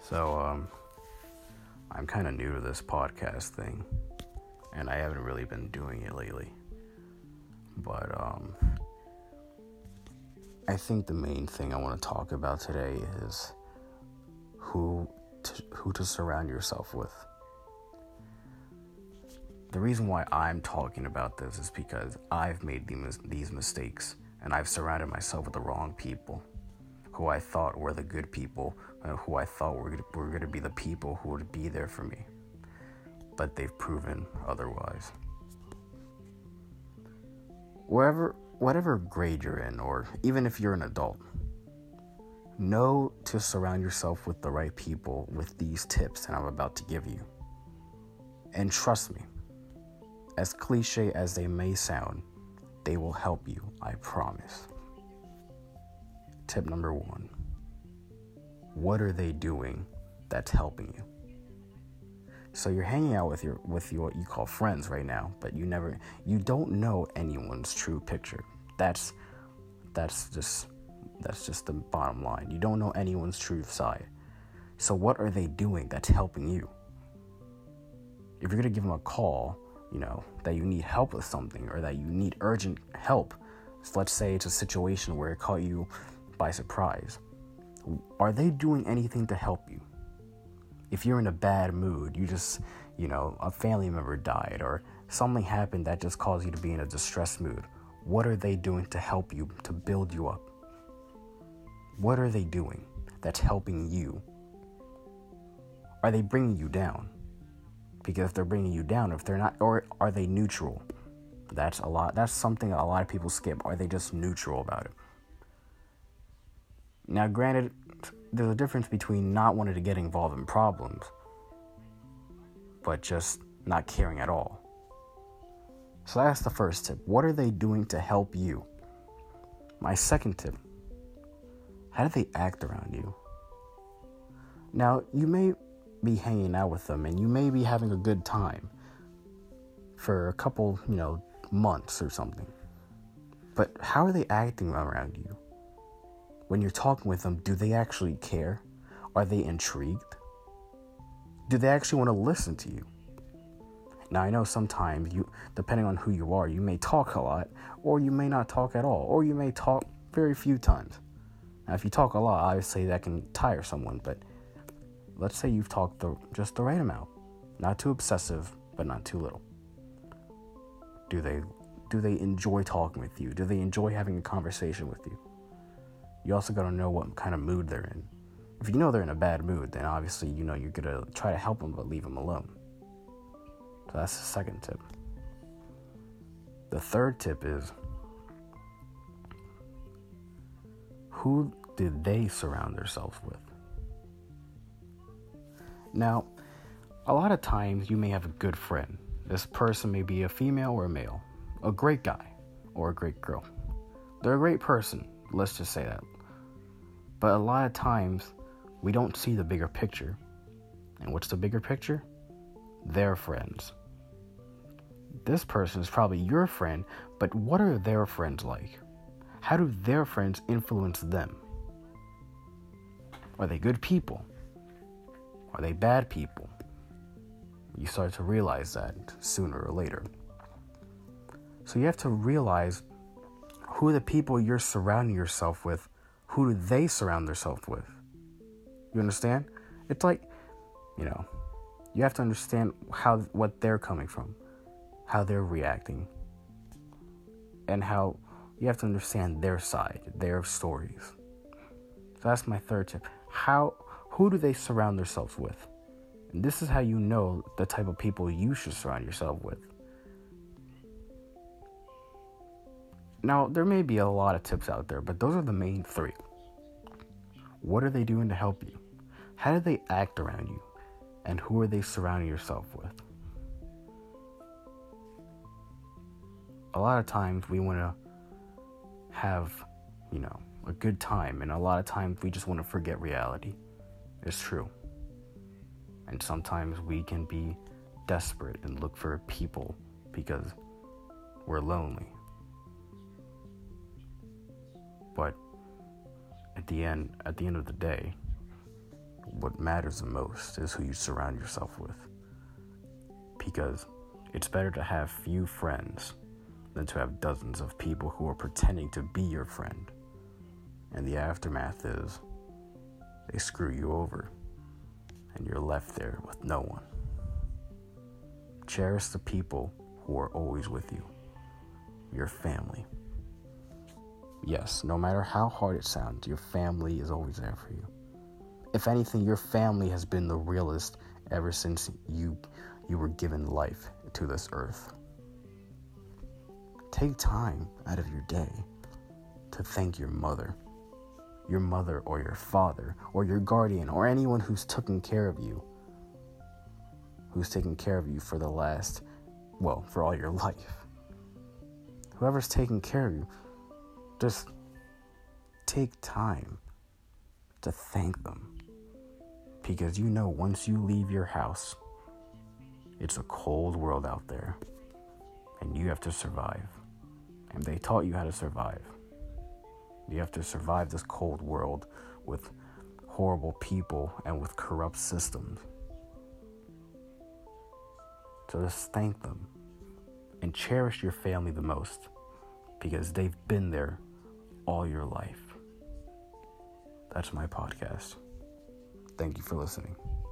So, I'm kind of new to this podcast thing, and I haven't really been doing it lately. But, I think the main thing I want to talk about today is who to surround yourself with. The reason why I'm talking about this is because I've made these mistakes, and I've surrounded myself with the wrong people, who I thought were the good people, who I thought were going to be the people who would be there for me. But they've proven otherwise. Whatever grade you're in, or even if you're an adult, know to surround yourself with the right people with these tips that I'm about to give you. And trust me, as cliche as they may sound, they will help you, I promise. Tip number 1. What are they doing that's helping you? So you're hanging out with your what you call friends right now, but you don't know anyone's true picture. That's just the bottom line. You don't know anyone's true side. So what are they doing that's helping you? If you're gonna give them a call, that you need help with something, or that you need urgent help, so let's say it's a situation where it caught you by surprise. Are they doing anything to help you? If you're in a bad mood, a family member died, or something happened that just caused you to be in a distressed mood, what are they doing to help you, to build you up? What are they doing that's helping you? Are they bringing you down? Because if they're bringing you down, if they're not, or are they neutral? That's something a lot of people skip. Are they just neutral about it? Now, granted, there's a difference between not wanting to get involved in problems, but just not caring at all. So that's the first tip. What are they doing to help you? My second tip, how do they act around you? Now, you may be hanging out with them, and you may be having a good time for a couple, months or something. But how are they acting around you? When you're talking with them, do they actually care? Are they intrigued? Do they actually want to listen to you? Now, I know sometimes depending on who you are, you may talk a lot, or you may not talk at all, or you may talk very few times. Now, if you talk a lot, obviously that can tire someone, but let's say you've talked just the right amount. Not too obsessive, but not too little. Do they enjoy talking with you? Do they enjoy having a conversation with you? You also got to know what kind of mood they're in. If you know they're in a bad mood, then obviously you're going to try to help them, but leave them alone. So that's the second tip. The third tip is, who did they surround themselves with? Now, a lot of times you may have a good friend. This person may be a female or a male, a great guy or a great girl. They're a great person, let's just say that. But a lot of times we don't see the bigger picture. And what's the bigger picture? Their friends. This person is probably your friend, but what are their friends like? How do their friends influence them? Are they good people? Are they bad people? You start to realize that sooner or later. So you have to realize who are the people you're surrounding yourself with. Who do they surround themselves with? You understand? It's like, you have to understand what they're coming from, how they're reacting, and how you have to understand their side, their stories. So that's my third tip. Who do they surround themselves with? And this is how you know the type of people you should surround yourself with. Now, there may be a lot of tips out there, but those are the main 3. What are they doing to help you? How do they act around you? And who are they surrounding yourself with? A lot of times we want to have, a good time, and a lot of times we just want to forget reality. It's true. And sometimes we can be desperate and look for people because we're lonely. But at the end of the day, what matters the most is who you surround yourself with. Because it's better to have few friends than to have dozens of people who are pretending to be your friend. And the aftermath is they screw you over and you're left there with no one. Cherish the people who are always with you, your family. Yes, no matter how hard it sounds, your family is always there for you. If anything, your family has been the realest ever since you were given life to this earth. Take time out of your day to thank your mother or your father or your guardian or anyone who's taken care of you for for all your life. Whoever's taking care of you, just take time to thank them. Because you know once you leave your house, it's a cold world out there, and you have to survive. And they taught you how to survive. You have to survive this cold world with horrible people and with corrupt systems. So just thank them and cherish your family the most, because they've been there all your life. That's my podcast. Thank you for listening.